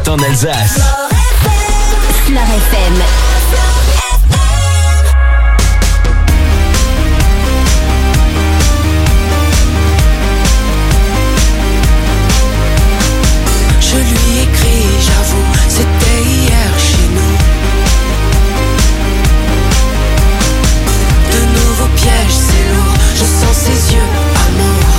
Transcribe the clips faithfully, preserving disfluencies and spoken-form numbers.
partout en Alsace. Fleur F M. Je lui écris, j'avoue, c'était hier chez nous. De nouveaux pièges, c'est lourd, je sens ses yeux, amour.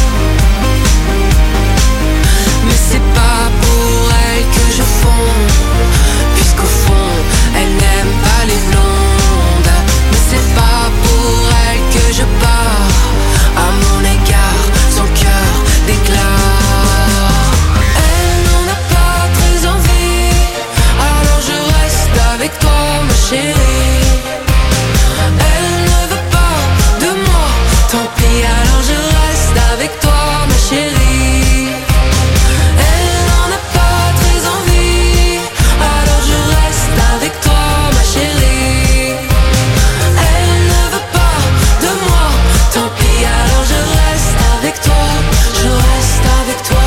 Mais c'est pas pour elle que je fonds, puisqu'au fond, elle n'aime pas les blondes. Mais c'est pas pour elle que je pars, à mon égard, son cœur déclare. Elle n'en a pas très envie, alors je reste avec toi, ma chérie. Elle ne veut pas de moi, tant pis, alors je reste avec toi, ma chérie. Elle n'en a pas très envie, alors je reste avec toi, ma chérie. Elle ne veut pas de moi, tant pis, alors je reste avec toi, je reste avec toi.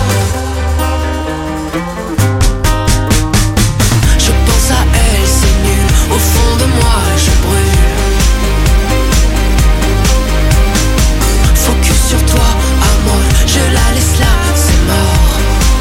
Je pense à elle, c'est nul, au fond de moi je brûle. Focus sur toi, amour, je la laisse là, c'est mort.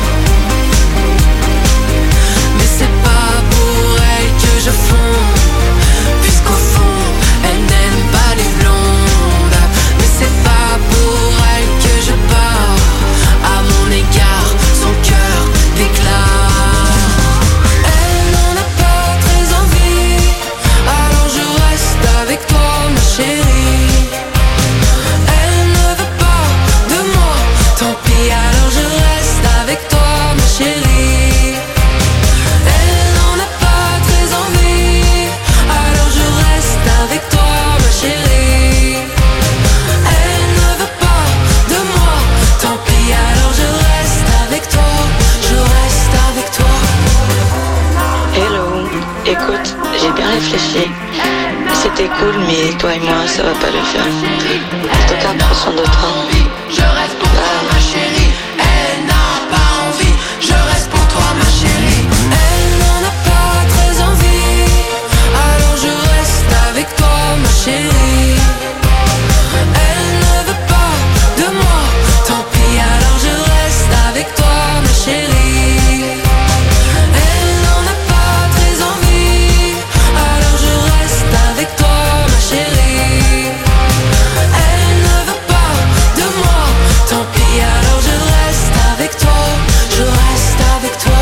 Mais c'est pas pour elle que je fonds, puisqu'au fond, elle n'aime pas les blondes. Mais c'est pas pour elle que je pars, à mon égard, son cœur déclare. Elle n'en a pas très envie, alors je reste avec toi, ma chérie. Elle ne veut pas de moi, tant pis, alors je reste avec toi, ma chérie. Elle n'en a pas très envie, alors je reste avec toi, ma chérie. Elle ne veut pas de moi, tant pis, alors je reste avec toi, je reste avec toi. Hello, écoute, j'ai bien réfléchi. C'était cool, mais toi et moi, ça va pas le faire. En tout cas, prends soin de toi. Je reste pour toi, ma chérie. Elle n'a pas envie, je reste pour toi, ma chérie. Elle n'en a pas très envie, alors je reste avec toi, ma chérie. Elle ne veut pas de moi, tant pis, alors je reste avec toi, ma chérie. Elle n'en a pas très envie, alors je reste avec toi, ma chérie. Elle ne veut pas de moi, tant pis, alors je reste avec toi, je reste avec toi.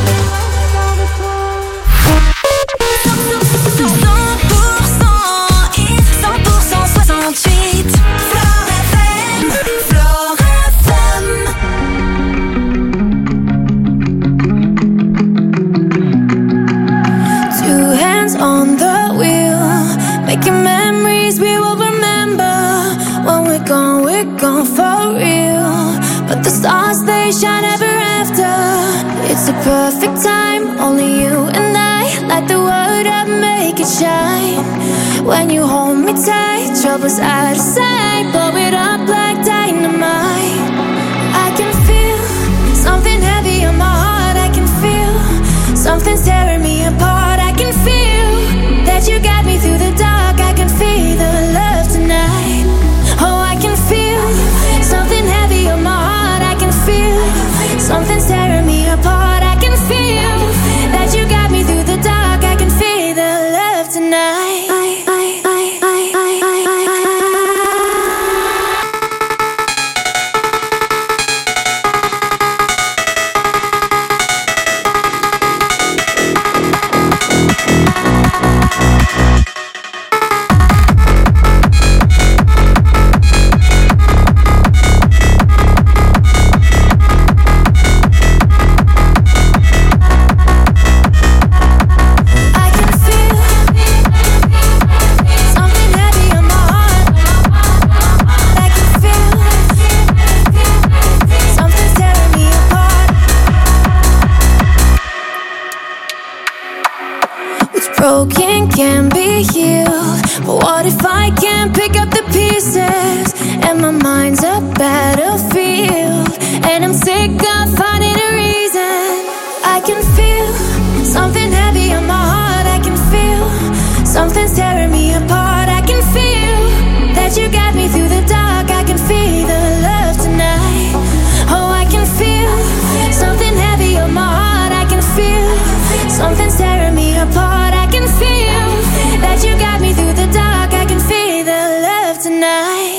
cent pour cent hit, cent pour cent soixante-huit. Fleur F M, Fleur F M. Two hands on the wheel, making memories we will remember. When we're gone, we're gone for real. But the stars, they shine ever after. It's a perfect time, only you and I. Light the world up, make it shine. When you hold me tight, trouble's out of sight. Blow it up like dynamite. I can feel something heavy on my heart. I can feel something's tearing me apart. I can feel that you got me through the dark. I can feel the love tonight. Oh, I can feel something heavy on my heart. I can feel something's tearing me apart. I can feel that you got me through the dark. I can feel the love tonight. I, I, I, I, I, I, I. Broken can be healed, but what if I can't pick up the pieces? And my mind's a battlefield, and I'm sick of finding a reason. I Something heavy on my heart, I can feel. Something's tearing me apart, I can feel that you got me through the dark. I can feel the love tonight. Oh, I can feel something heavy on my heart, I can feel. Something's tearing me apart, I can feel that you got me through the dark. I can feel the love tonight.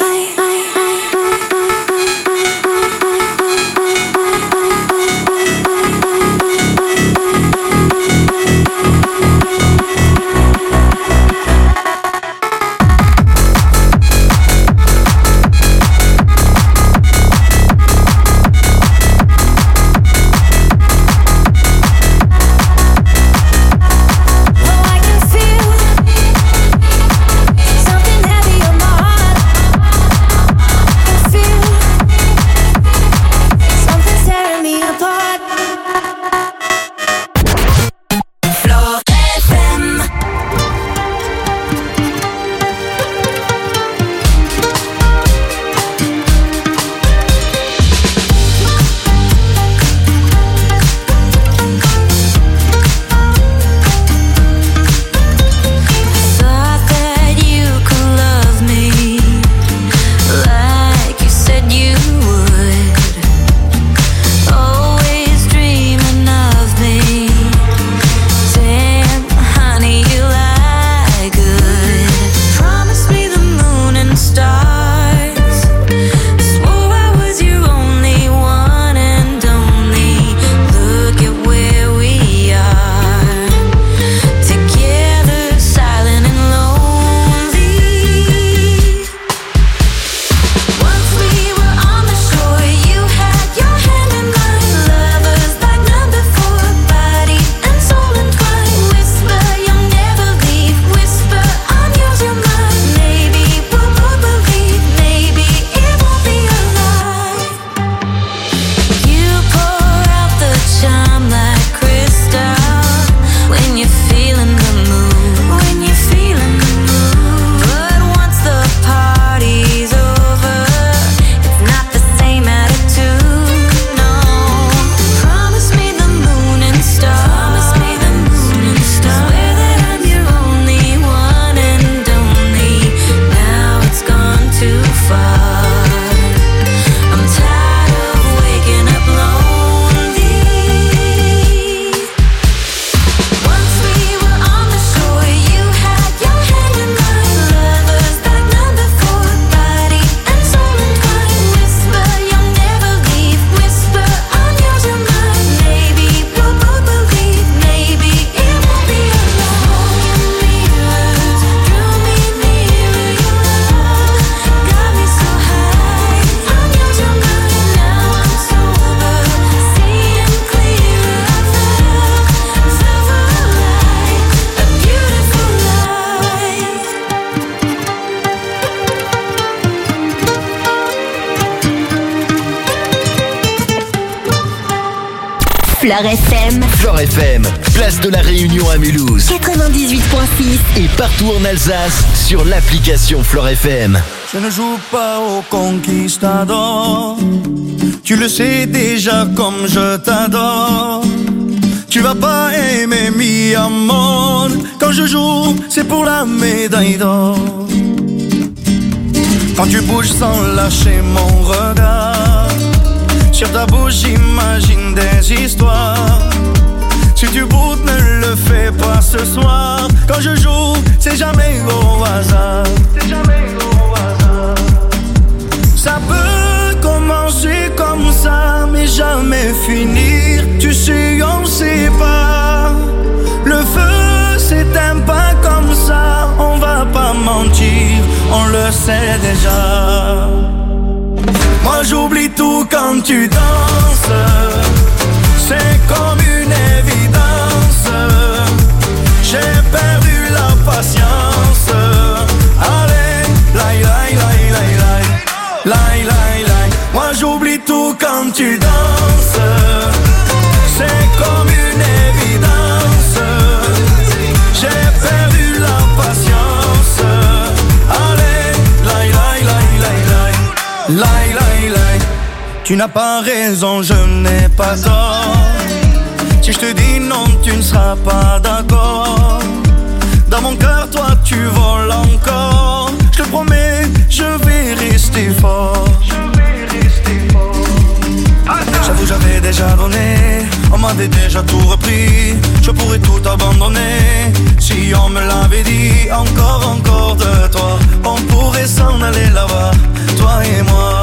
Flore F M. Flore F M, place de la Réunion à Mulhouse. quatre-vingt-dix-huit virgule six. Et partout en Alsace sur l'application Flore F M. Je ne joue pas au conquistador. Tu le sais déjà comme je t'adore. Tu vas pas aimer mi amor. Quand je joue, c'est pour la médaille d'or. Quand tu bouges sans lâcher mon regard, sur ta bouche j'imagine des histoires. Si tu boutes, ne le fais pas ce soir. Quand je joue, c'est jamais au hasard. C'est jamais au hasard. Ça peut commencer comme ça, mais jamais finir. Tu sais, on sait pas. Le feu s'éteint pas comme ça. On va pas mentir, on le sait déjà. Moi j'oublie tout quand tu danses. C'est comme une évidence. J'ai perdu la patience. Allez, laï, laï, laï, laï, laï, laï, laï, laï. Moi j'oublie tout quand tu danses. C'est comme une évidence. J'ai perdu la patience. Allez, laï, laï, laï, laï, laï, laï, laï, laï. Tu n'as pas raison, je n'ai pas tort. Si je te dis non, tu ne seras pas d'accord. Dans mon cœur, toi, tu voles encore. Je te promets, je vais rester fort. J'avoue, j'avais déjà donné, on m'avait déjà tout repris. Je pourrais tout abandonner si on me l'avait dit. Encore, encore de toi, on pourrait s'en aller là-bas, toi et moi.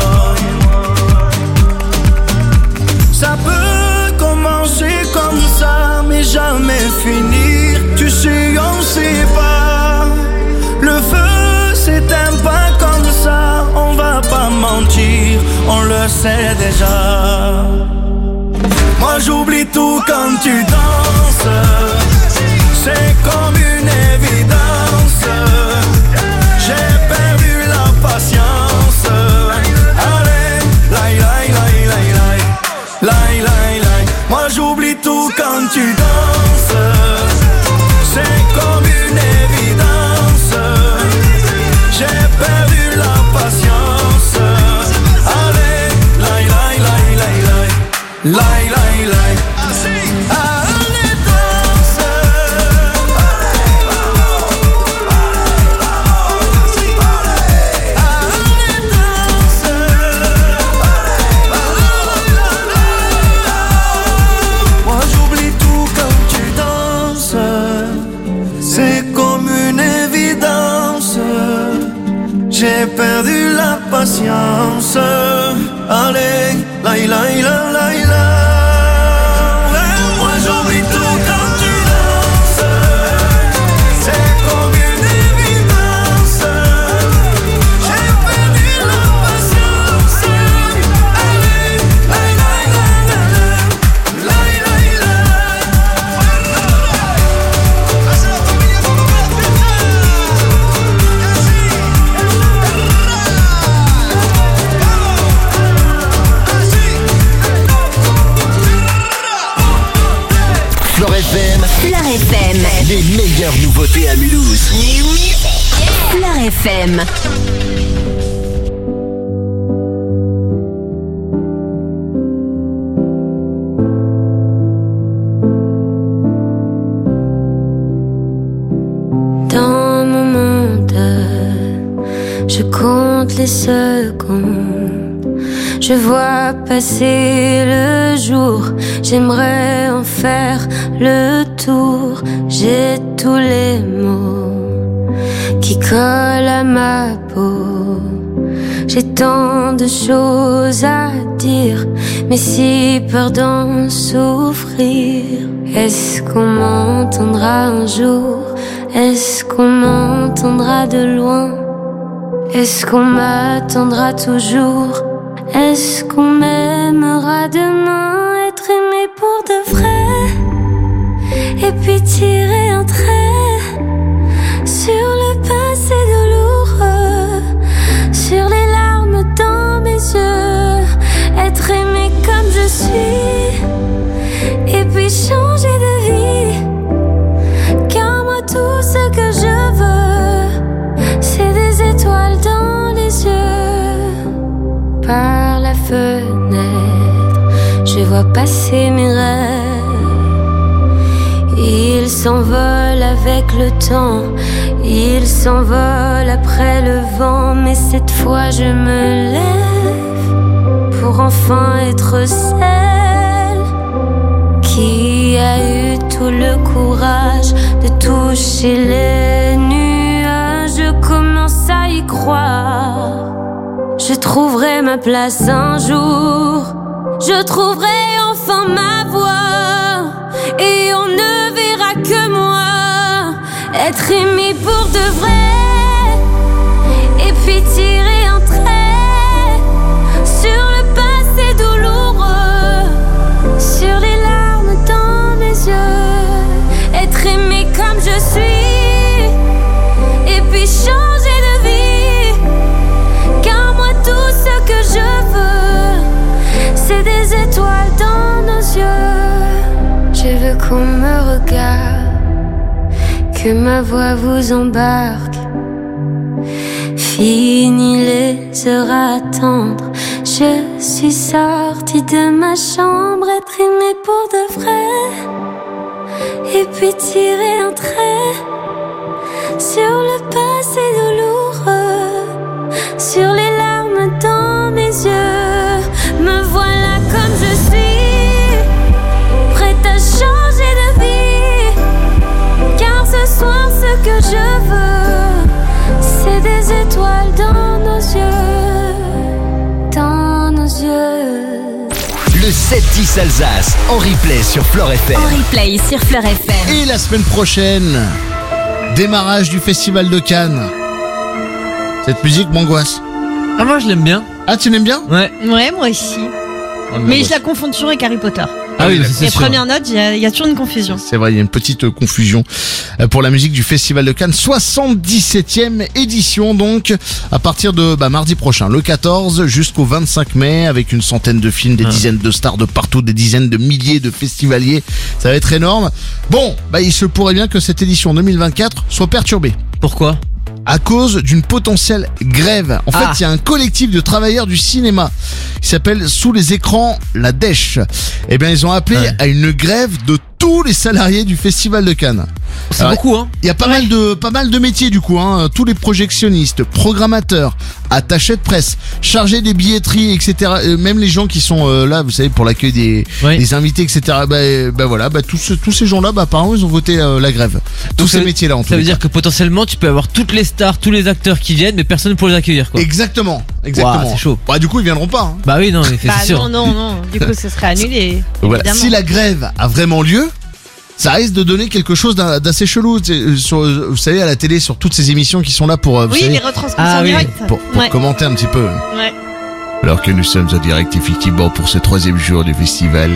Ça peut commencer comme ça, mais jamais finir. Tu sais, on sait pas. Le feu s'éteint pas comme ça, on va pas mentir, on le sait déjà. Moi j'oublie tout quand tu danses, c'est comme une évidence. J'ai perdu la patience. Allez, laï, laï, laï, laï, laï, laï, laï, laï. Moi j'oublie tout quand tu danses, c'est comme une évidence. J'ai perdu la patience. Allez, laï, laï, laï, laï, laï, laï, laï, laï. Allez, danse. Allez, danse. Moi j'oublie tout quand tu danses, c'est comme une évidence. J'ai perdu la patience. Allez, laï, laï, laï, laï, laï. Moi j'oublie tout quand tu danses, c'est comme une évidence. J'ai perdu la patience. Allez, laï, laï, laï, laï, laï, laï. Flore F M, Flore F M. les meilleures nouveautés à Mulhouse. Flore F M. Dans mon monde, je compte les secondes. Je vois passer le jour, j'aimerais en faire le tour. J'ai tous les mots qui collent à ma peau. J'ai tant de choses à dire, mais si peur d'en souffrir. Est-ce qu'on m'entendra un jour? Est-ce qu'on m'entendra de loin? Est-ce qu'on m'attendra toujours? Est-ce qu'on m'aimera demain? Être aimé pour de vrai, et puis tirer un trait sur le passé douloureux, sur les larmes dans mes yeux. Être aimé comme je suis, et puis changer de vie. Car moi tout ce que je veux, c'est des étoiles dans les yeux. Par la fenêtre, je vois passer mes rêves. Ils s'envolent avec le temps, ils s'envolent après le vent. Mais cette fois je me lève pour enfin être celle qui a eu tout le courage de toucher les nuages. Je commence à y croire. Je trouverai ma place un jour, je trouverai enfin ma voix, et on ne verra que moi. Être aimé pour de vrai, et puis tirer un trait sur le passé douloureux, sur les larmes dans mes yeux. Être aimé comme je suis, et puis changer de vie. Car moi tout ce que je veux, c'est des étoiles dans nos yeux. Je veux qu'on me regarde, que ma voix vous embarque. Fini les heures à attendre, Je suis sortie de ma chambre, être aimée pour de vrai, et puis tirer un trait sur le passé douloureux, sur les larmes dans mes yeux. Me voilà comme je suis, prête à changer de vie, car ce soir ce que je veux, c'est des étoiles dans nos yeux, dans nos yeux. Le sept dix Alsace en replay sur Flore F M. En replay sur Flore F M. Et la semaine prochaine, démarrage du Festival de Cannes. Cette musique m'angoisse. Ah, moi je l'aime bien. Ah, tu l'aimes bien? Ouais. Ouais, moi aussi. Oh, Mais je la confonds toujours avec Harry Potter. Ah oui, c'est Les sûr. premières notes, il y, a- il y a toujours une confusion. C'est vrai, il y a une petite euh, confusion euh, pour la musique du Festival de Cannes. soixante-dix-septième édition donc, à partir de bah, mardi prochain, le quatorze jusqu'au vingt-cinq mai, avec une centaine de films, des Ah. dizaines de stars de partout, des dizaines de milliers de festivaliers. Ça va être énorme. Bon, bah il se pourrait bien que cette édition deux mille vingt-quatre soit perturbée. Pourquoi? À cause d'une potentielle grève. En fait, Ah. il y a un collectif de travailleurs du cinéma qui s'appelle Sous les écrans, la Dèche. Eh bien, ils ont appelé Ouais. à une grève de tous les salariés du Festival de Cannes. C'est Alors, beaucoup, hein. Il y a pas mal de pas mal de métiers du coup, hein. Tous les projectionnistes, programmateurs, attachés de presse, chargés des billetteries, et cetera. Euh, même les gens qui sont euh, là, vous savez, pour l'accueil des, Oui. des invités, et cetera. Bah, euh, bah voilà, bah tous ce- tous ces gens-là, bah apparemment ils ont voté euh, la grève. Tous Donc, ces ça- métiers-là en tout Ça veut dire que potentiellement tu peux avoir toutes les stars, tous les acteurs qui viennent, mais personne pour les accueillir, quoi. Exactement, exactement. Ouah, c'est chaud. Bah du coup ils viendront pas. Hein. Bah oui, non, mais c'est Bah sûr. non, non, non. Du coup, ce serait annulé. Donc voilà, évidemment. si la grève a vraiment lieu, ça risque de donner quelque chose d'un- d'assez chelou. Tu sais, euh, sur, euh, vous savez, à la télé, sur toutes ces émissions qui sont là pour, euh, vous Oui, savez, les retransmissions Ah oui, directes. pour, pour Ouais. commenter un petit peu. Ouais. Alors que nous sommes en direct effectivement pour ce troisième jour du festival.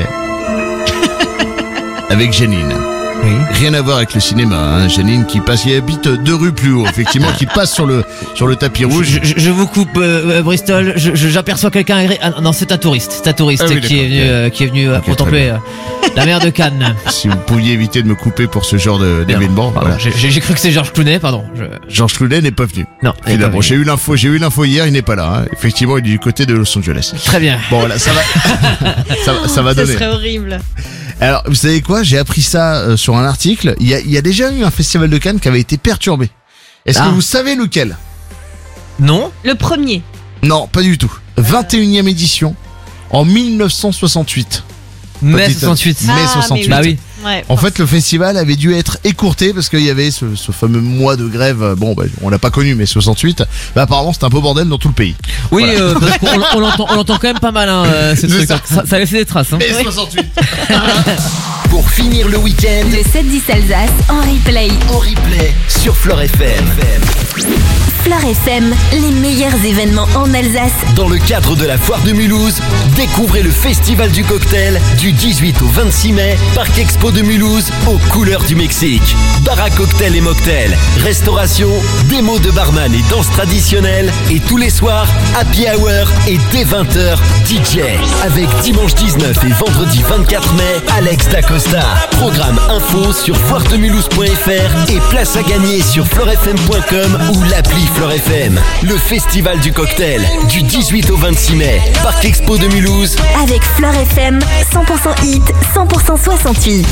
Avec Janine. Oui. Rien à voir avec le cinéma, hein. Janine qui passe, qui habite deux rues plus haut, effectivement, qui passe sur le, sur le tapis rouge. Je, je- je vous coupe, euh, euh, Bristol. Je- je- J'aperçois quelqu'un. agré- Ah non, c'est un touriste. C'est un touriste Ah oui, qui, est d'accord, venu, ok. euh, qui est venu euh, Ok, contempler euh, la mer de Cannes. Si vous pouviez éviter de me couper pour ce genre de- d'événement, Pardon, voilà. j'ai- J'ai j'ai cru que c'est Georges Clooney, pardon. Je... Georges Clooney n'est pas venu. Non, il est pas Finalement, venu. j'ai eu l'info, j'ai eu l'info hier, il n'est pas là, hein. Effectivement, il est du côté de Los Angeles. Très bien. Bon, voilà, ça va, ça, va- ça va Ce donner. serait horrible. Alors, vous savez quoi? J'ai appris ça euh, sur un article. Il y a, il y a déjà eu un festival de Cannes qui avait été perturbé. Est-ce Ah. que vous savez lequel? Non. Le premier. Non, pas du tout. vingt et unième édition en mille neuf cent soixante-huit. Mai Petite- soixante-huit. Mai Ah, soixante-huit. mais Bah oui. Ouais. En fait, le festival avait dû être écourté parce qu'il y avait ce, ce fameux mois de grève. euh, Bon, bah, on l'a pas connu, mais soixante-huit. Bah, apparemment, c'était un peu bordel dans tout le pays. Oui, euh, parce qu'on on l'entend, on l'entend quand même pas mal, hein, euh, ce C'est truc. ça. Ça, ça a laissé des traces. Hein. Mai soixante-huit. Pour finir le week-end, Le sept dix Alsace en replay. en replay sur Flore F M. Flore F M, les meilleurs événements en Alsace. Dans le cadre de la foire de Mulhouse, découvrez le Festival du Cocktail du dix-huit au vingt-six mai, Parc Expo de Mulhouse, aux couleurs du Mexique. Bar à cocktail et mocktail, restauration, démo de barman et danse traditionnelle, et tous les soirs, happy hour et dès vingt heures, D J. Avec dimanche dix-neuf et vendredi vingt-quatre mai, Alex Dacosta. Programme info sur foire de mulhouse point f r et place à gagner sur florefm point com ou l'appli Flore F M. Le Festival du Cocktail du dix-huit au vingt-six mai, Parc Expo de Mulhouse. Avec Flore F M, cent pour cent hit, cent pour cent soixante-huit.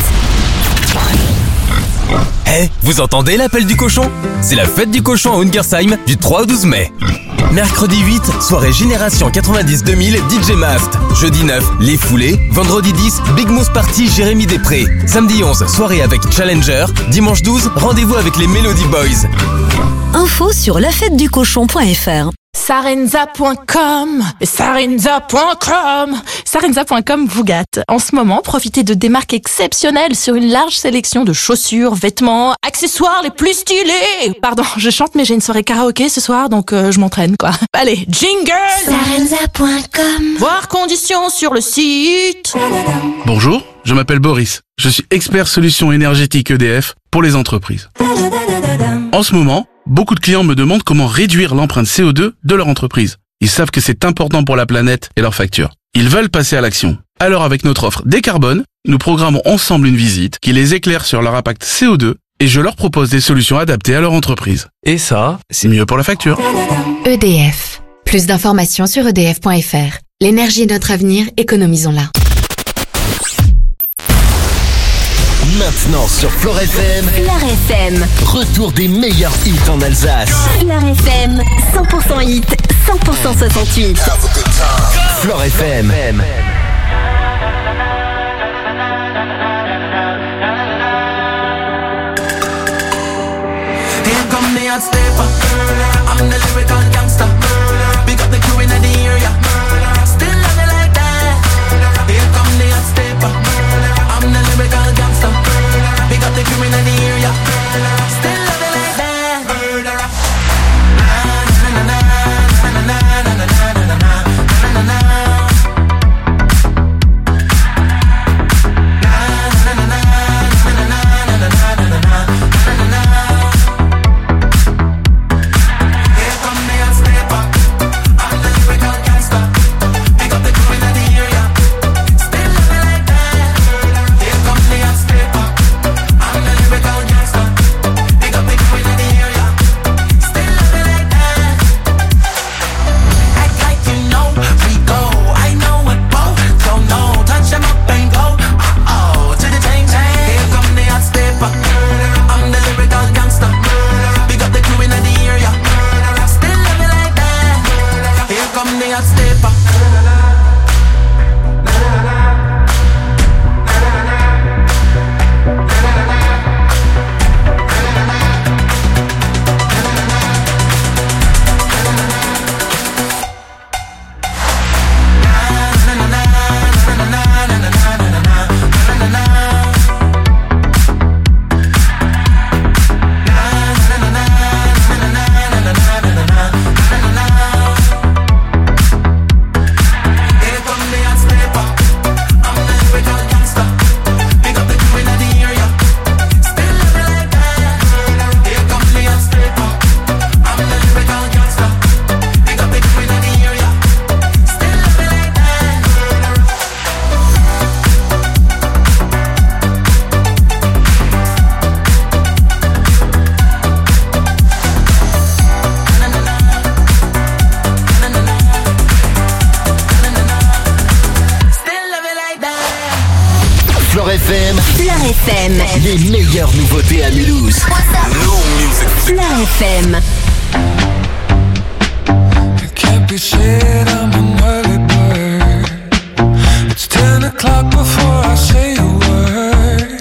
Eh, vous entendez l'appel du cochon? C'est la fête du cochon à Ungersheim du trois au douze mai. Mercredi huit, soirée Génération quatre-vingt-dix deux mille D J Mast. Jeudi neuf, Les Foulés. Vendredi dix, Big Moose Party Jérémy Després. Samedi onze, soirée avec Challenger. Dimanche douze, rendez-vous avec les Melody Boys. Info sur lafêteducochon point f r. Sarenza point com, Sarenza point com, Sarenza point com vous gâte. En ce moment, profitez de démarques exceptionnelles sur une large sélection de chaussures, vêtements, accessoires les plus stylés. Pardon, je chante mais j'ai une soirée karaoké ce soir donc euh, je m'entraîne quoi. Allez, jingle. Sarenza point com. Voir conditions sur le site. Bonjour, je m'appelle Boris. Je suis expert solutions énergétiques E D F pour les entreprises. En ce moment, beaucoup de clients me demandent comment réduire l'empreinte C O deux de leur entreprise. Ils savent que c'est important pour la planète et leur facture. Ils veulent passer à l'action. Alors avec notre offre Décarbone, nous programmons ensemble une visite qui les éclaire sur leur impact C O deux et je leur propose des solutions adaptées à leur entreprise. Et ça, c'est mieux pour la facture. E D F. Plus d'informations sur e d f point f r. L'énergie est notre avenir, économisons-la. Maintenant sur Flore F M, Flore F M, retour des meilleurs hits en Alsace. Flore F M, cent pour cent hit, cent pour cent soixante-huit. Flore F M. Here come the hot stepper, I'm the lyrical gangster. Big up the crew in the area, still love it like that. Here come the hot stepper, I'm the lyrical gangster. Big up the crew in the area, still love it like that. Murderer. Na na na na na na na na na na na na na. Les meilleures nouveautés à Mulhouse. Flore F M. It can't be said I'm an early bird. It's ten o'clock before I say a word.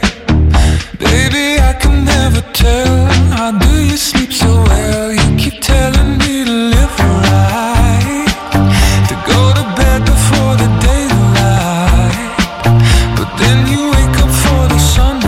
Baby, I can never tell. How do you sleep so well? You keep telling me to live right, to go to bed before the daylight, but then you wake up for the sun.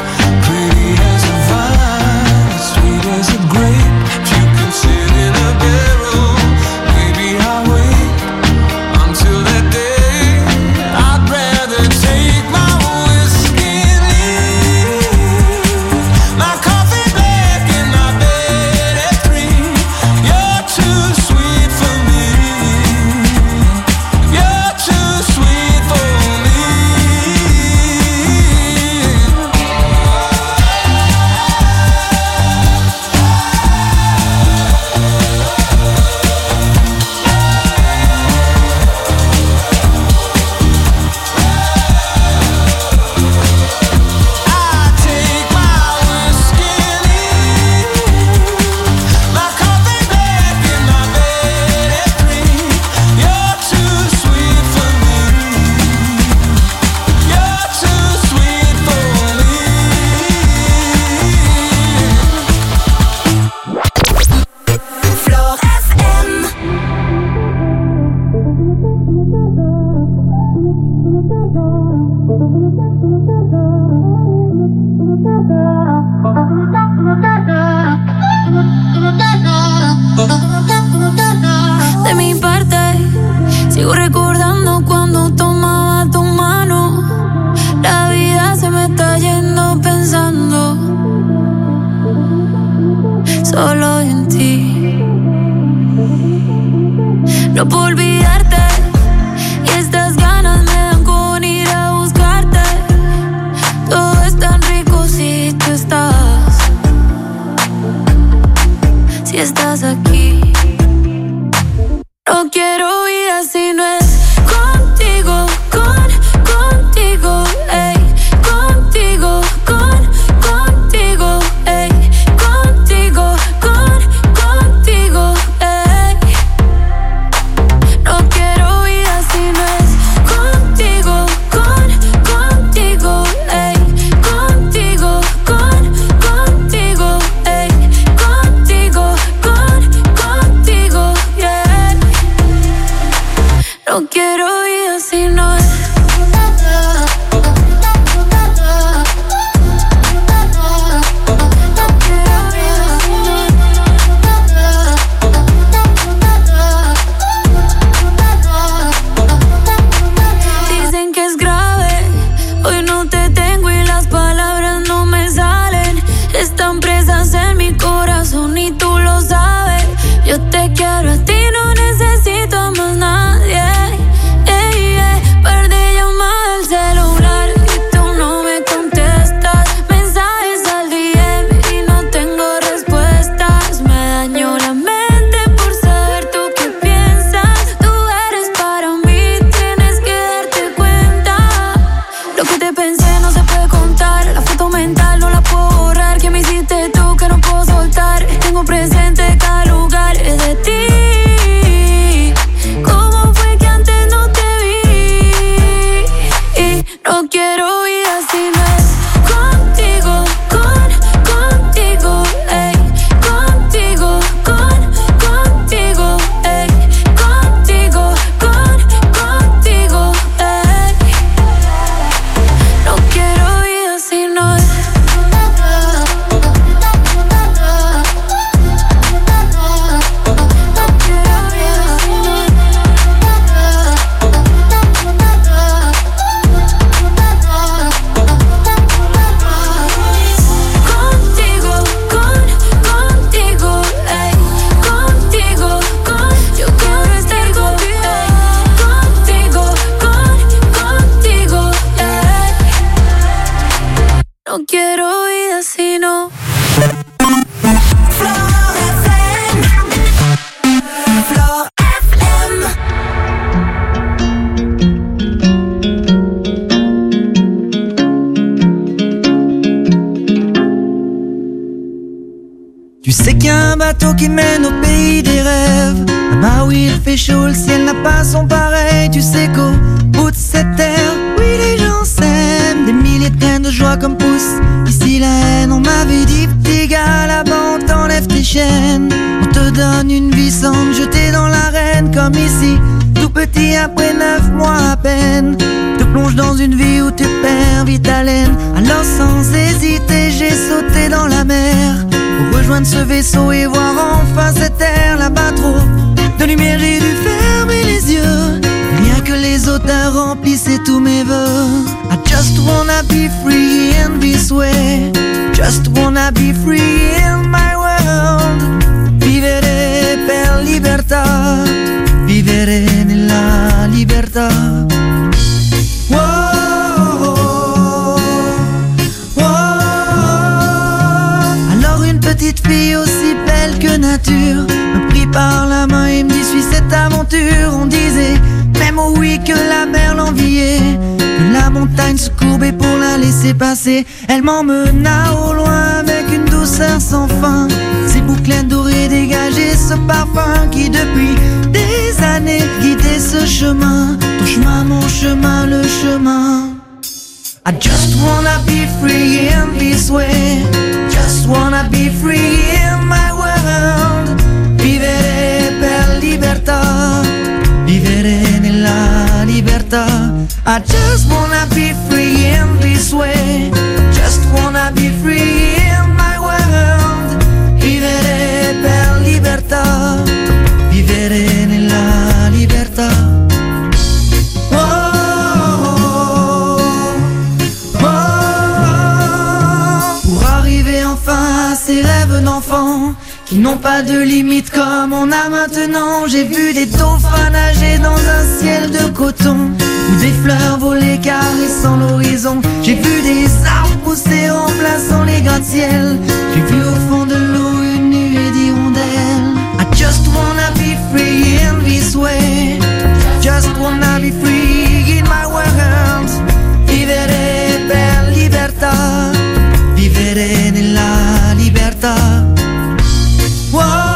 Sweet as a grape, if you can sit in a bed. muero por olvidarte. Y estas ganas me dan con ir a buscarte. Todo es tan rico si tú estás. Si estás aquí. No quiero vida si no es contigo, con, contigo, ey. Contigo, con, contigo, ey. Contigo, con, contigo, ey. No quiero vida si no es contigo, con, contigo, ey. Contigo, con, contigo, ey. Contigo, con, contigo, yeah. No quiero vida si no es. Dicen que es grave, hoy no te tengo y las palabras no me salen. Están presas en mi corazón y tú lo sabes. Yo te quiero a ti, no necesito a más nadie. Ey, ey, perdí llamada al celular y tú no me contestas. Mensajes al D M y no tengo respuestas. Me dañó la mente por saber tú qué piensas. Tú eres para mí, tienes que darte cuenta. Lo que te pensé no se puede contar. La foto mental no la puedo borrar. ¿Qué me hiciste tú que no puedo soltar? Tengo presente cada lugar de ti. ¿Cómo fue que antes no te vi? Y no quiero vida si no es contigo, con, contigo, ey. Contigo, con, contigo, ey. Contigo, con, contigo, ey. No quiero vida si no es. Contigo, con, contigo, ey. Contigo, con, yo quiero estar contigo. Contigo, con, contigo, ey. No quiero vida si no. Tu sais qu'il y a un bateau qui mène au pays des rêves. Là-bas où il fait chaud, le ciel n'a pas son pareil. Tu sais qu'au bout de cette terre, oui les gens s'aiment. Des milliers de graines de joie comme poussent ici la haine. On m'avait dit petit gars, là-bas on t'enlève tes chaînes. On te donne une vie sans te jeter dans l'arène. Comme ici, tout petit après neuf mois à peine. Te plonge dans une vie où tu perds vite haleine. Alors sans hésiter j'ai sauté dans la mer pour rejoindre ce vaisseau et voir enfin cette terre. Là-bas trop de lumière, j'ai dû fermer les yeux. Rien que les odeurs remplissaient tous mes vœux. I just wanna be free in this way. Just wanna be free in my world. Vivere per libertà. Vivere nella libertà. Petite fille aussi belle que nature me prit par la main et me dit suis cette aventure. On disait même oh oui que la mer l'enviait, que la montagne se courbait pour la laisser passer. Elle m'emmena au loin avec une douceur sans fin. Ses bouclettes dorées dégageaient ce parfum qui depuis des années guidait ce chemin. Ton chemin, mon chemin, le chemin. I just wanna be free in this way. Just wanna be free in my world. Vivere per libertà. Vivere nella libertà. I just wanna be free in this way. Just wanna be free in my world. Vivere per libertà. Vivere nella libertà. Ses rêves d'enfant qui n'ont pas de limite comme on a maintenant. J'ai vu des dauphins nager dans un ciel de coton, ou des fleurs voler caressant l'horizon. J'ai vu des arbres pousser remplaçant les gratte-ciel. J'ai vu au fond de l'eau une nuée d'hirondelles. I just wanna be free in this way, just wanna be free in my world. Vivere per libertà, vivere nella libertà. Whoa.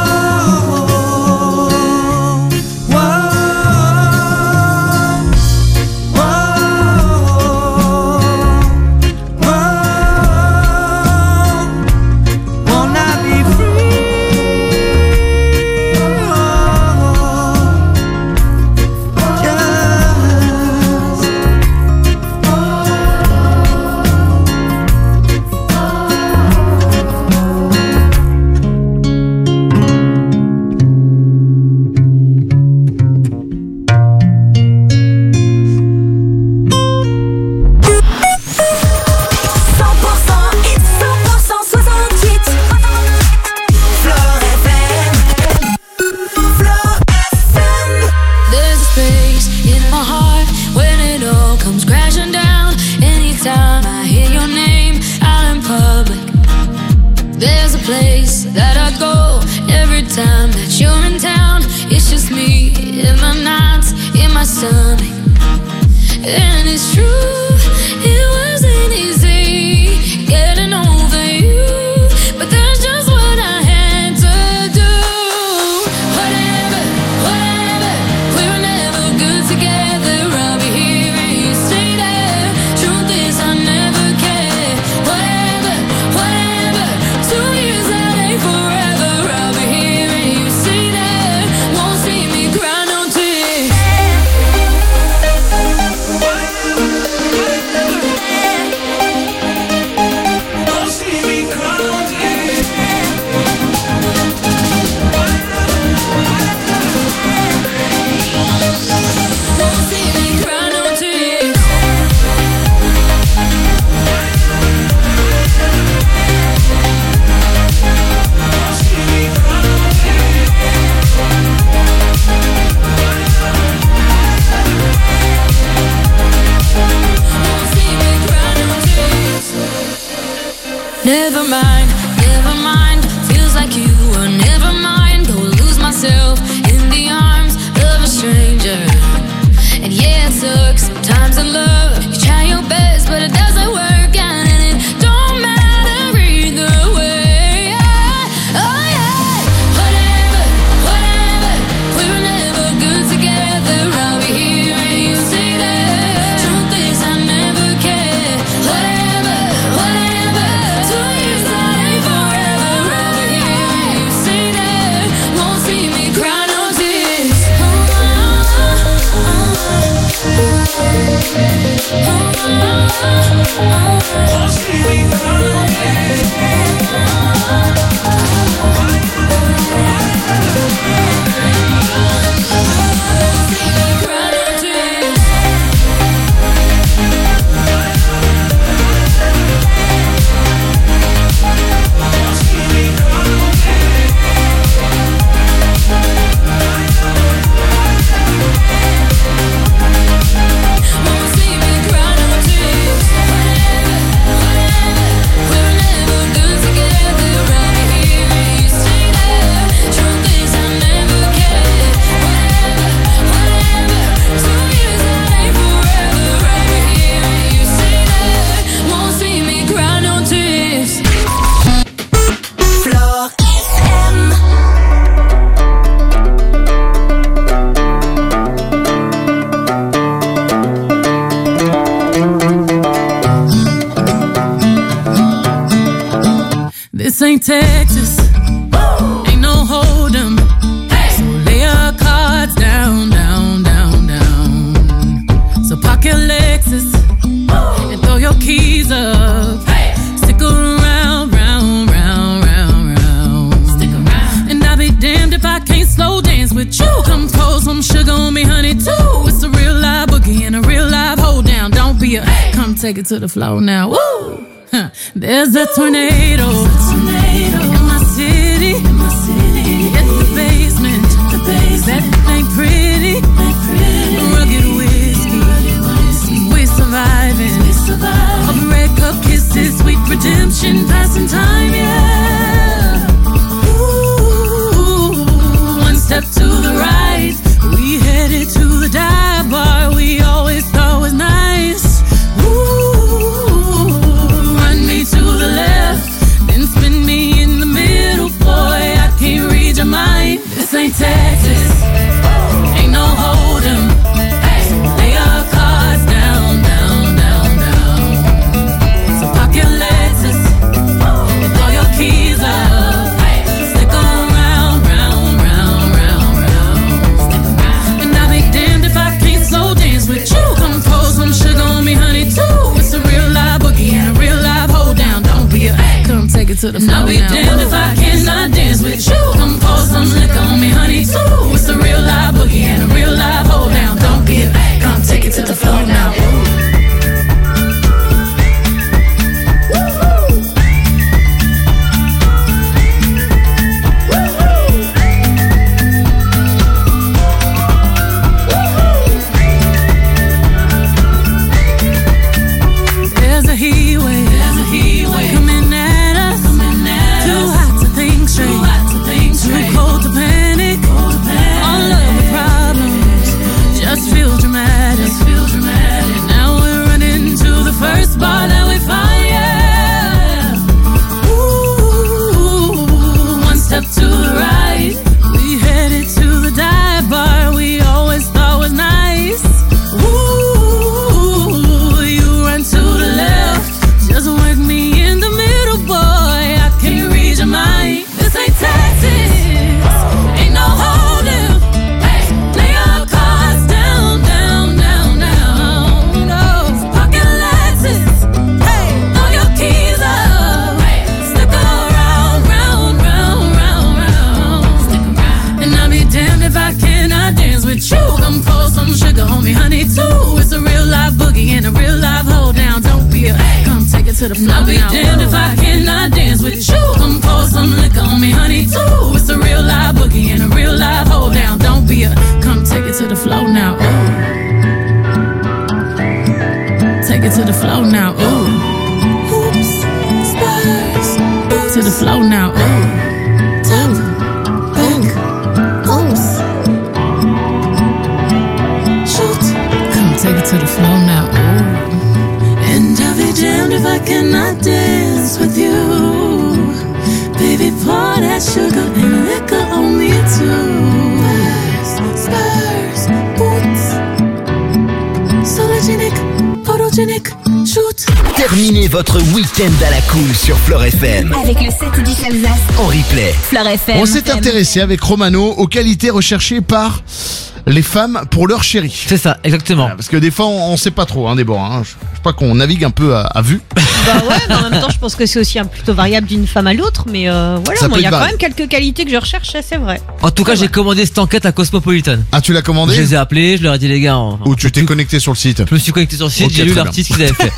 Never mind, never mind. Feels like you were never mind. Go lose myself in the arms of a stranger. And yeah, it sucks sometimes in love. You try your best, but it doesn't work out, and it don't matter either way. Oh yeah, whatever, whatever. We were never good together. I'll be here and you say that. Truth is, I never cared. Whatever, whatever. Two years that ain't forever. I'll be here and you say that. Won't see me cry no tears. Oh, oh, Won't see me cry no This ain't Texas, ain't no hold'em. So lay your cards down, down, down, down. So park your Lexus and throw your keys up. Stick around, round, round, round, round. Stick around. And I'll be damned if I can't slow dance with you. Come pour some sugar on me, honey, too. It's a real live boogie and a real live hold down. Don't be a, come take it to the floor now. Woo! Huh. There's a tornado, There's a tornado in my city. In my city. to the flow. I'll be damned if I cannot dance with you. Come pour some liquor on me, honey, too. It's a real live boogie and a real live hold down. Don't be a come take it to the floor now. I'll be damned if I cannot dance with you. Come pour some liquor on me, honey, too. It's a real live boogie and a real live hold down. Don't be a come take it to the flow now. Ooh. Take it to the flow now. Ooh. Oops, spurs. To the flow now. Ooh. Top, back, oops. Shoot. Come take it to the flow now. Ooh. And I'll be damned if I cannot dance with you. Baby, pour that sugar and liquor on me too. Spurs, boots, sologenic, photogenic, shoot. Terminez votre week-end à la cool sur Fleur F M. Avec le sept dix Alsace. En replay. Fleur F M. On s'est intéressé avec Romano aux qualités recherchées par les femmes pour leur chéri. C'est ça, exactement. Parce que des fois, on, on sait pas trop, hein, Déborah. Hein. Je sais pas qu'on navigue un peu à, à vue. Bah ouais, mais en même temps, je pense que c'est aussi un plutôt variable d'une femme à l'autre. Mais euh, voilà, Ça moi, peut il y a être quand varié. même quelques qualités que je recherche, ça, c'est vrai. En tout cas, j'ai commandé cette enquête à Cosmopolitan. Ah, tu l'as commandé? Je les ai appelés, je leur ai dit, les gars. en- Ou tu t'es connecté sur le site? Je me suis connecté sur le site, Ok, j'ai lu très l'article bien. qu'ils avaient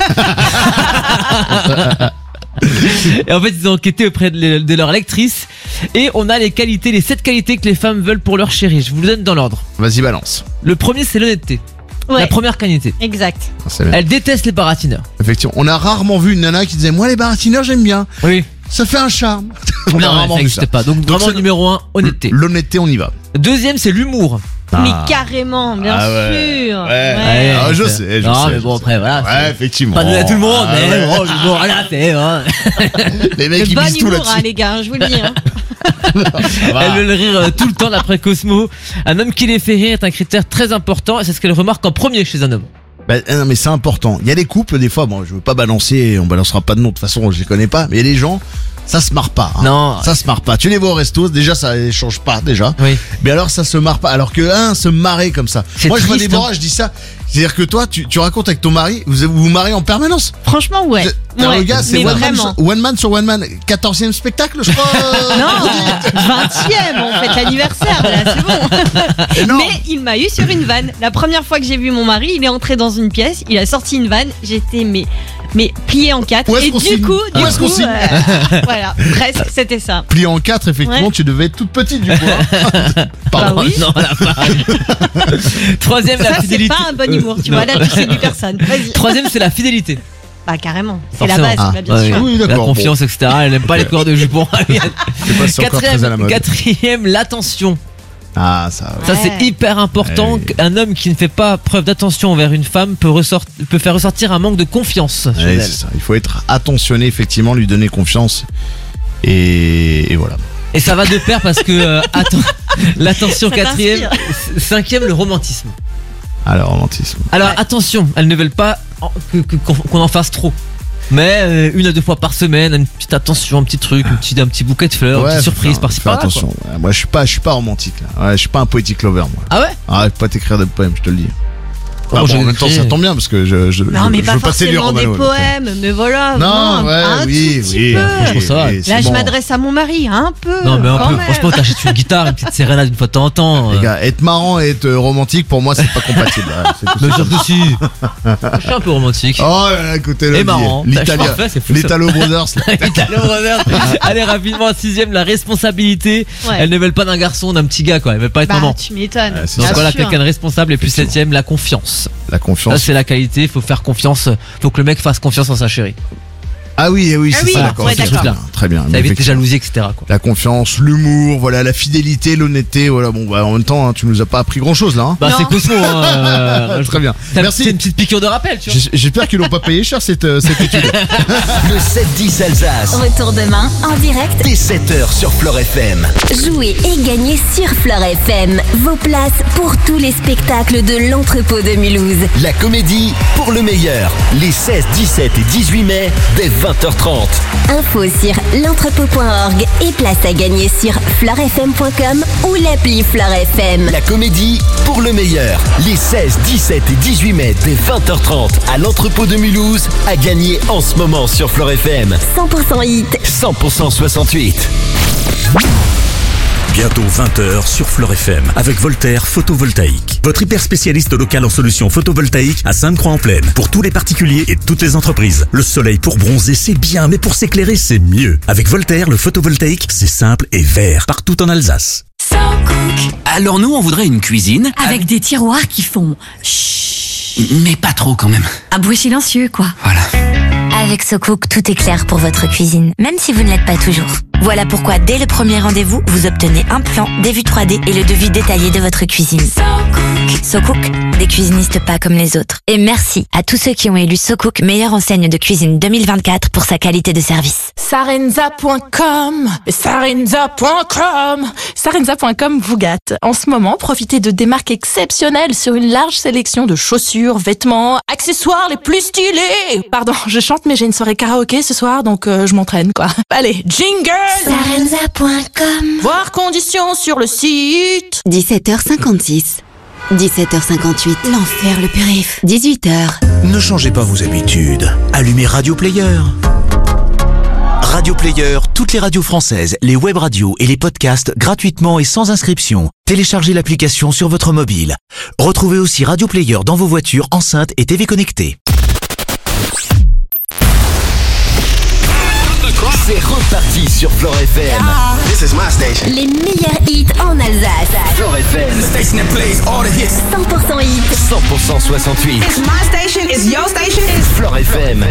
fait. Et en fait, ils ont enquêté auprès de, le- de leur lectrice. Et on a les qualités, les sept qualités que les femmes veulent pour leur chéri. Je vous le donne dans l'ordre. Vas-y, balance. Le premier, c'est l'honnêteté. Ouais. La première qualité. Exact. Ah, c'est bien. Elle déteste les baratineurs. Effectivement, on a rarement vu une nana qui disait moi les baratineurs j'aime bien. Oui. Ça fait un charme. On a Non, rarement ça vu n'existe ça. pas. Donc, Donc, vraiment, c'est- numéro un, honnêteté. L'honnêteté, on y va. Deuxième, c'est l'humour. Mais Ah. carrément, bien Ah ouais. sûr. Ouais. Ouais, Ah, je c'est- sais, je non, sais, mais je bon, sais. après, voilà. Ouais, c'est- effectivement. Pas donné à tout le monde, Ah, mais ouais. bon, l'humour, voilà, c'est, hein. Les mecs Le ils bon misent tout humour, là-dessus. hein, les gars, je vous le dis. Hein. va. Elle veut le rire euh, tout le temps d'après Cosmo. Un homme qui les fait rire est un critère très important et c'est ce qu'elle remarque en premier chez un homme. Bah, non, mais c'est important. Il y a des couples, des fois, bon, je veux pas balancer, on balancera pas de nom, de toute façon, je les connais pas, mais il y a des gens, ça se marre pas. Hein. Non. Ça se marre pas. Tu les vois au resto, déjà, ça échange pas, déjà. Oui. Mais alors, ça se marre pas. Alors que, un, se marrer comme ça. C'est Moi, je vois triste, Déborah, hein. je dis ça. C'est-à-dire que toi, tu, tu racontes avec ton mari, vous vous, vous mariez en permanence. Franchement, ouais. T'as Ouais, le gars, c'est mais one man, vraiment. sur- one man sur one man. quatorzième spectacle, je crois. euh, Non, vingtième, on fête l'anniversaire, là, c'est bon. Énorme. Mais il m'a eu sur une vanne. La première fois que j'ai vu mon mari, il est entré dans une pièce, il a sorti une vanne, j'étais mais, mais pliée en quatre. Où est-ce Et qu'on du signe coup, Où du est-ce qu'on coup, signe euh, voilà, presque, c'était ça. Plié en quatre, effectivement, Ouais. tu devais être toute petite, du coup. hein. Pardon. Bah oui. Non, la femme. Troisième, la Ça, c'est fidélité. pas un bon humour, tu vois, là, tu séduis personne. Vas-y. Troisième, c'est la fidélité. Bah, carrément. C'est la Forcément. base, Ah, bah, bien Ouais, sûr. Oui, La d'accord, confiance, et cetera. Elle aime pas les coureurs de jupons. Je sais pas si c'est encore très à la Quatrième, mode. quatrième, l'attention. Ah, ça, ouais. Ça, Ouais. c'est hyper important. Ouais. Un homme qui ne fait pas preuve d'attention envers une femme peut, ressort- peut faire ressortir un manque de confiance chez Ouais, elle. c'est ça. Il faut être attentionné, effectivement, lui donner confiance. Et, et voilà. Et ça va de pair parce que euh, atten- l'attention Ça quatrième, t'inspire. c- cinquième, le romantisme. Alors, romantisme. Alors Ouais. attention, elles ne veulent pas en- que- que- qu'on qu'on en fasse trop. Mais euh, une à deux fois par semaine, une petite attention, un petit truc, un petit, un petit bouquet de fleurs, une petite faut surprise faire- par-ci faut faire par-là. attention. Ouais, moi, je suis pas, je suis pas romantique, là. Ouais, je suis pas un poetic lover, moi. Ah ouais. Arrête pas t'écrire de poèmes, je te le dis. Bah, bon, en même temps, ça tombe bien parce que je, je, Non, je, mais je pas veux passer du forcément des Romano. poèmes, mais voilà. Non, non, ouais, un oui, tout petit oui. peu. Franchement, ça va. Là, c'est je bon. m'adresse à mon mari, un peu. Non, mais un quand peu. même. Franchement, t'achètes une guitare, une petite sérénade une fois de temps en temps. Les gars, être marrant et être romantique, pour moi, c'est pas compatible. Ouais, c'est tout Mais ça. sûr que si. Je suis un peu romantique. Oh là là, écoutez, Et marrant. l'Italia, Parfait, c'est fou, ça. l'Italo Brothers. Italo Brothers. Allez, rapidement, sixième, la responsabilité. Ouais. Elles ne veulent pas d'un garçon, d'un petit gars, quoi. Elles veulent pas être Bah, maman. tu m'étonnes. Ah, c'est Donc ça. voilà, sûr. quelqu'un de responsable. Et puis septième, la confiance. La Ça, confiance. c'est la qualité. Il faut faire confiance. Faut que le mec fasse confiance en sa chérie. Ah oui, oui, Ah c'est oui, ça, d'accord. ouais, c'est d'accord. très bien, très bien. Ça Mais évite les effectivement, jalousies, et cetera, quoi. la confiance, l'humour, voilà, la fidélité, l'honnêteté, voilà. Bon, bah, en même temps, hein, tu nous as pas appris grand chose là. Hein. Bah, Non. c'est Cosmo, hein. euh, Très bien. C'est Merci. une petite piqûre de rappel, tu vois. J'- J'espère qu'ils l'ont pas payé cher cette, euh, cette étude. Le sept dix Alsace. Retour demain en direct. Dès sept heures sur Flore F M. Jouez et gagnez sur Flore F M. Vos places pour tous les spectacles de l'entrepôt de Mulhouse. La comédie pour le meilleur. Les seize, dix-sept et dix-huit mai dès vingt heures trente. Info sur l'entrepôt point org et place à gagner sur flore f m point com ou l'appli Flore F M. La comédie pour le meilleur. Les seize, dix-sept et dix-huit mai dès vingt heures trente à l'entrepôt de Mulhouse. À gagner en ce moment sur Flore F M. cent pour cent hit. cent pour cent soixante-huit. Bientôt vingt heures sur Flore F M avec Voltaire Photovoltaïque. Votre hyper spécialiste local en solutions photovoltaïques à Sainte-Croix-en-Plaine. Pour tous les particuliers et toutes les entreprises. Le soleil pour bronzer, c'est bien, mais pour s'éclairer, c'est mieux. Avec Voltaire, le photovoltaïque, c'est simple et vert. Partout en Alsace. Alors nous, on voudrait une cuisine. Avec des tiroirs qui font chut. Mais pas trop quand même. Un bruit silencieux, quoi. Voilà. Avec SoCook, tout est clair pour votre cuisine, même si vous ne l'êtes pas toujours. Voilà pourquoi, dès le premier rendez-vous, vous obtenez un plan, des vues trois D et le devis détaillé de votre cuisine. SoCook, des cuisinistes pas comme les autres. Et merci à tous ceux qui ont élu SoCook meilleure enseigne de cuisine deux mille vingt-quatre pour sa qualité de service. Sarenza point com, Sarenza point com, Sarenza point com vous gâte. En ce moment, profitez de démarques exceptionnelles sur une large sélection de chaussures, vêtements, accessoires les plus stylés. Pardon, je chante mais j'ai une soirée karaoké ce soir donc euh, je m'entraîne quoi. Allez, jingle. Sarenza point com. Voir conditions sur le site. dix-sept heures cinquante-six. dix-sept heures cinquante-huit. L'enfer, le périph. dix-huit heures. Ne changez pas vos habitudes. Allumez Radio Player. Radio Player, toutes les radios françaises, les web radios et les podcasts gratuitement et sans inscription. Téléchargez l'application sur votre mobile. Retrouvez aussi Radio Player dans vos voitures, enceintes et T V connectées. C'est reparti sur Flore F M. This is my station. Les meilleurs hits en Alsace. Flore F M. The station that plays all the hits. cent pour cent hit. cent pour cent soixante-huit. It's my station, it's your station. Flore F M.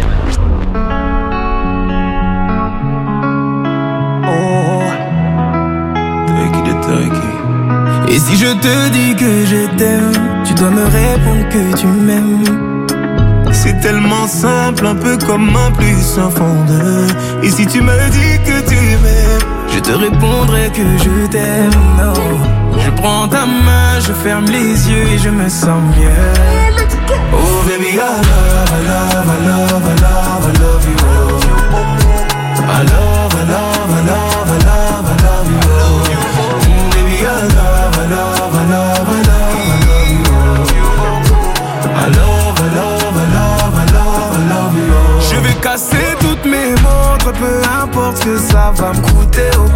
Et si je te dis que je t'aime, tu dois me répondre que tu m'aimes. C'est tellement simple, un peu comme un plus un fondeur. Et si tu me dis que tu m'aimes, je te répondrai que je t'aime. Non, je prends ta main, je ferme les yeux et je me sens mieux. Oh baby, I love, I love, I love, I love, I love you. I love, I love, I love, I love, I love you. Mm, baby, I love, I love, I love, I love, I love you. I love, I love, I love, I love, I love you. Je vais casser toutes mes montres, peu importe ce que ça va me coûter. Oh.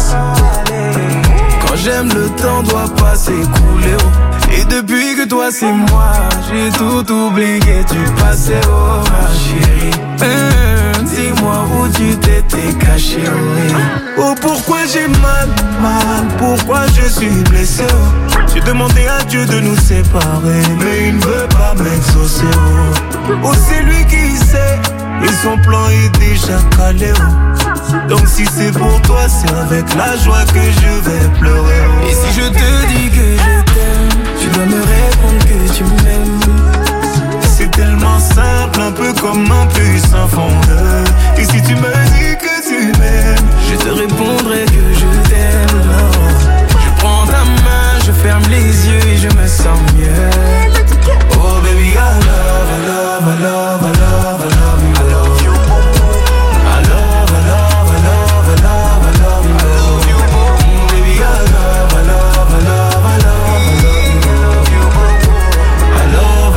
Quand j'aime, le temps doit pas s'écouler. Oh. Et depuis que toi c'est moi, j'ai tout oublié, tu passais, oh ma chérie. Hum, dis-moi où tu t'étais caché, oui. Oh pourquoi j'ai mal, mal, pourquoi je suis blessé, oh. J'ai demandé à Dieu de nous séparer, mais il ne veut pas m'exaucer, oh. Oh c'est lui qui sait, et son plan est déjà calé, oh. Donc si c'est pour toi, c'est avec la joie que je vais pleurer, oh. Et si je te dis que je t'aime, tu dois me répondre que tu m'aimes. C'est tellement simple, un peu comme un puissant fondeur. Et si tu me dis que tu m'aimes, je te répondrai que je t'aime. Non, je prends ta main, je ferme les yeux et je me sens mieux. Oh baby, I love, I love, I love, I love, I love you. I love you. I love, I love, I love, I love, I love you. I love you. Mm, baby, I love, I love, I love, I love, I love you. I love.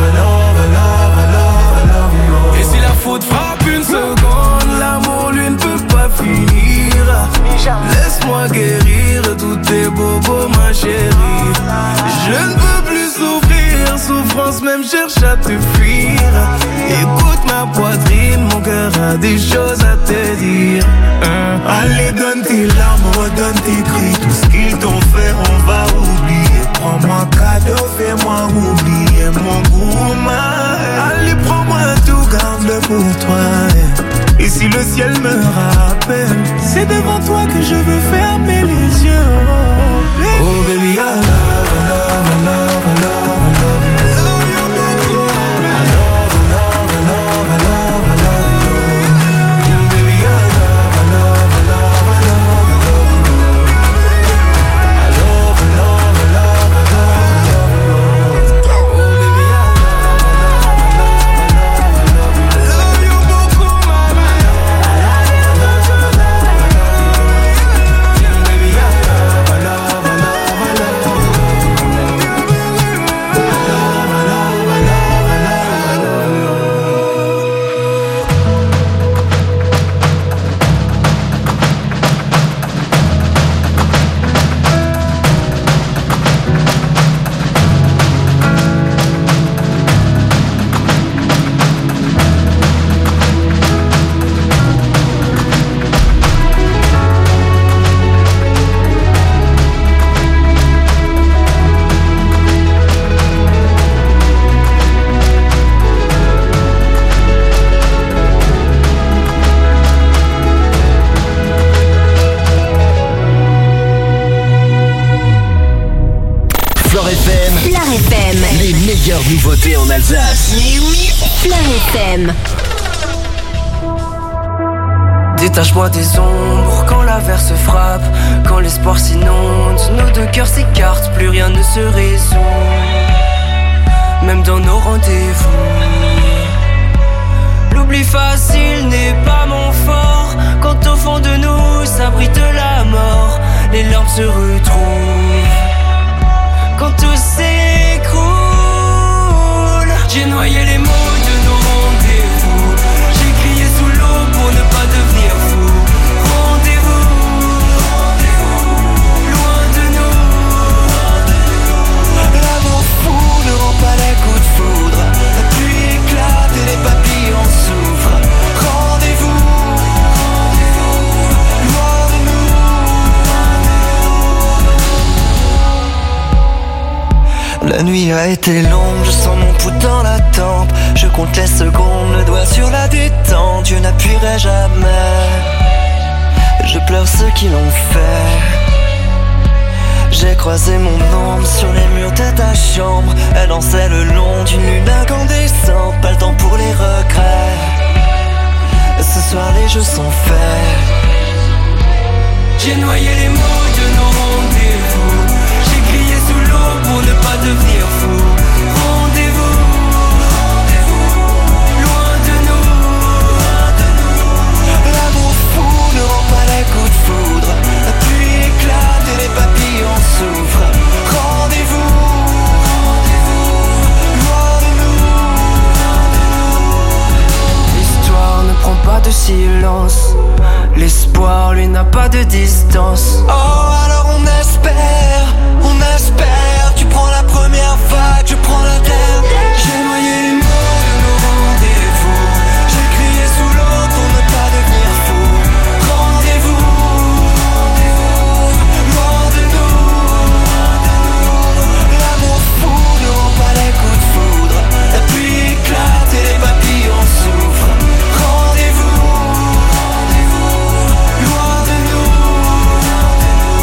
laisse-moi guérir tous tes bobos, ma chérie. Je ne peux plus souffrir, souffrance même cherche à te fuir. Écoute ma poitrine, mon cœur a des choses à te dire. hein. Allez, donne tes larmes, redonne tes cris. Tout ce qu'ils t'ont fait, on va oublier. Prends-moi cadeau, fais-moi oublier mon goût, ma. Allez, prends-moi tout, garde-le pour toi. Et si le ciel me rappelle, c'est devant toi que je veux fermer les yeux. Oh baby, I love, I love, I love, I love. Nouveauté en Alsace. Fleur F M. Détache-moi des ombres quand l'averse frappe, quand l'espoir s'inonde, nos deux cœurs s'écartent, plus rien ne se résout, même dans nos rendez-vous. L'oubli facile n'est pas mon fort, quand au fond de nous s'abrite la mort, les larmes se retrouvent, quand tout s'écroule. J'ai noyé les mots de nos rendez-vous, j'ai crié sous l'eau pour ne pas devenir fou. Rendez-vous, rendez-vous, loin de nous. L'amour fou ne rend pas les coups de foudre, la pluie éclate et les papillons souffrent. Rendez-vous, rendez-vous, loin de nous. La nuit a été longue, je sens mon pouls dans la tempe. Je compte les secondes, le doigt sur la détente. Dieu n'appuierait jamais. Je pleure ceux qui l'ont fait. J'ai croisé mon ombre sur les murs de ta chambre. Elle dansait le long d'une lune incandescente. Pas le temps pour les regrets. Ce soir les jeux sont faits. J'ai noyé les mots de nos rendez-vous, j'ai crié sous l'eau pour ne pas devenir fou. Rendez-vous, rendez-vous, loin de nous. L'amour fou ne rend pas les coups de foudre, la pluie éclate et les papillons souffrent. Rendez-vous, rendez-vous, loin de nous. L'histoire ne prend pas de silence, l'espoir lui n'a pas de distance. Oh alors on espère, on espère. Tu prends la première vague, je prends la terre. J'ai noyé les mots de nos rendez-vous, j'ai crié sous l'eau pour ne pas devenir fou. Rendez-vous, rendez-vous, loin de nous. L'amour fou ne rend pas les coups de foudre, la pluie éclate et les papillons souffrent. Rendez-vous, rendez-vous, loin de nous.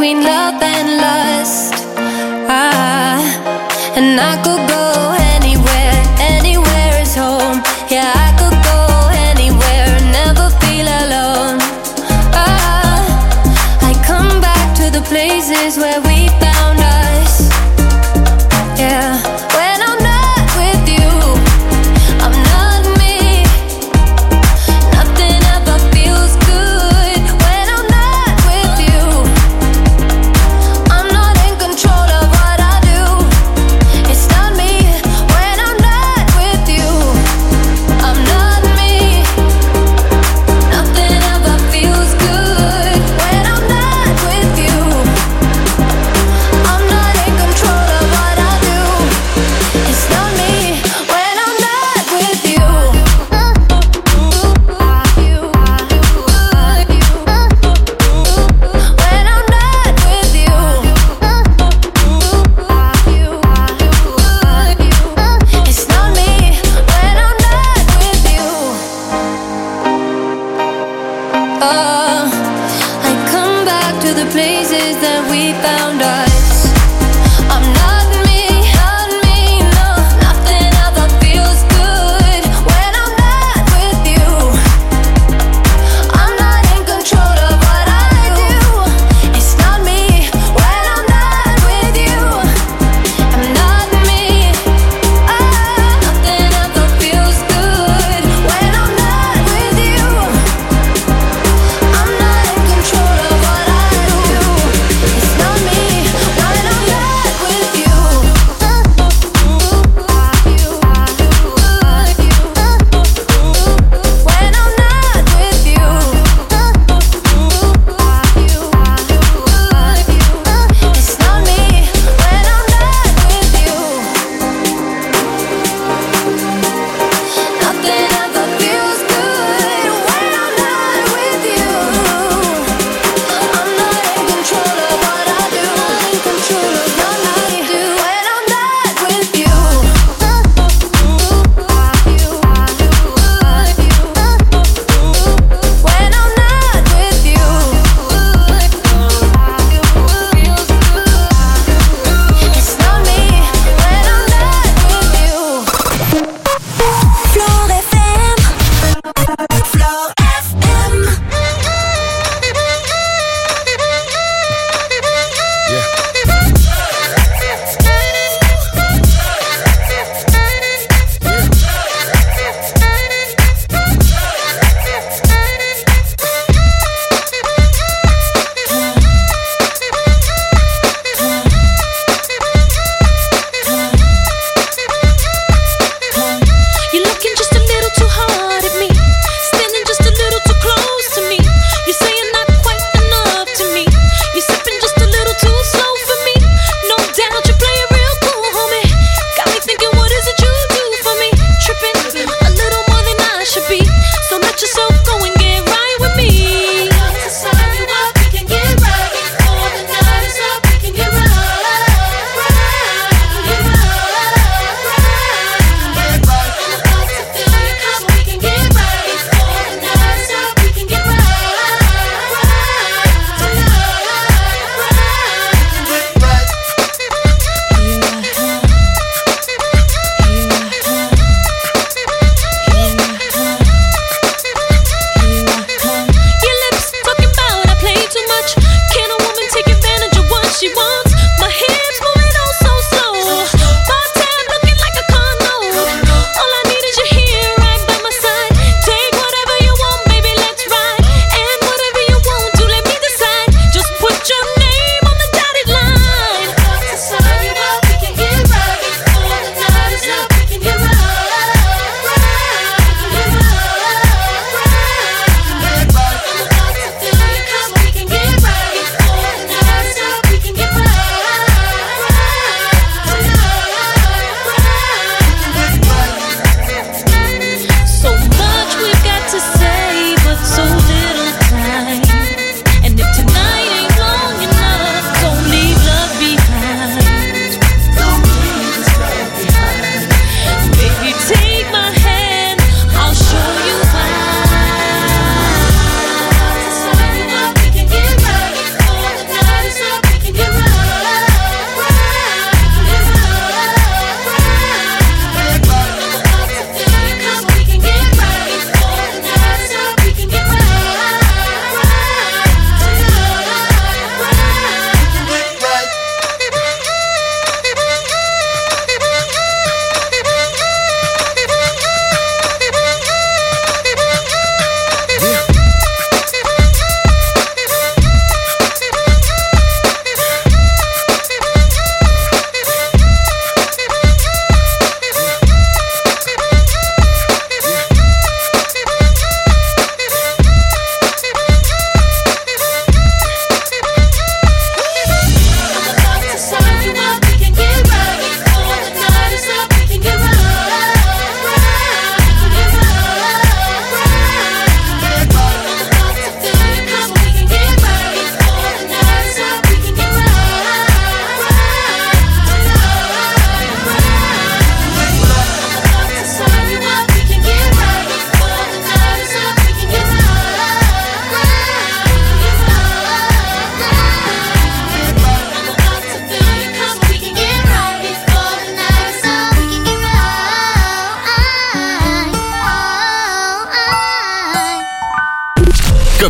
between love and lust. Ah, and I could go anywhere, anywhere is home. Yeah, I could go anywhere, never feel alone. Ah, I come back to the places where we found us. Yeah, when I'm not with you, I'm not me. Nothing ever feels good when I'm not with you. I'm not in control of what I do. It's not me when I'm not with you. I'm not me. Nothing ever feels good when I'm not with you. I'm not in control of what I do. It's not me when I'm not with you. When I'm not with you. It's not me when I'm not with you. Oh, I come back to the places that we found us. I'm not me, not me, no. Nothing ever feels good when I'm not with you. I'm not in control of what I do. It's not me when I'm not with you. I'm not me. Ah, nothing ever feels good when I'm not with you. I'm not in control of what I do. It's not me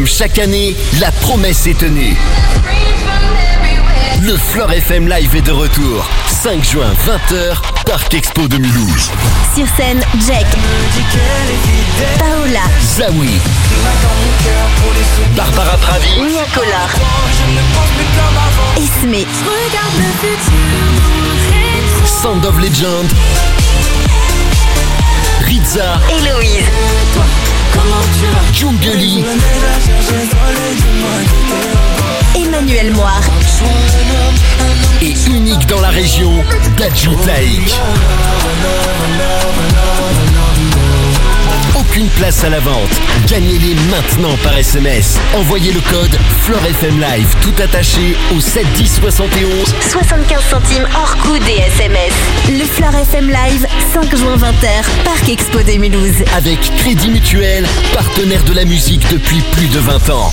comme chaque année, la promesse est tenue. Le Flore F M Live est de retour. cinq juin, vingt heures, Parc Expo de Mulhouse. Sur scène, Jack, Paola, Zawi, Barbara Pravi, Mia Collar, Esme, Sound of Legend, Rizza, Héloïse, Djungeli, Emmanuel Moire et unique dans la région, Dadju Taïk. Aucune place à la vente. Gagnez-les maintenant par S M S. Envoyez le code Flore F M Live tout attaché au sept dix soixante et onze. soixante-quinze centimes hors coût des S M S. Le Flore F M Live, cinq juin vingt heures, Parc Expo de Mulhouse. Avec Crédit Mutuel, partenaire de la musique depuis plus de vingt ans.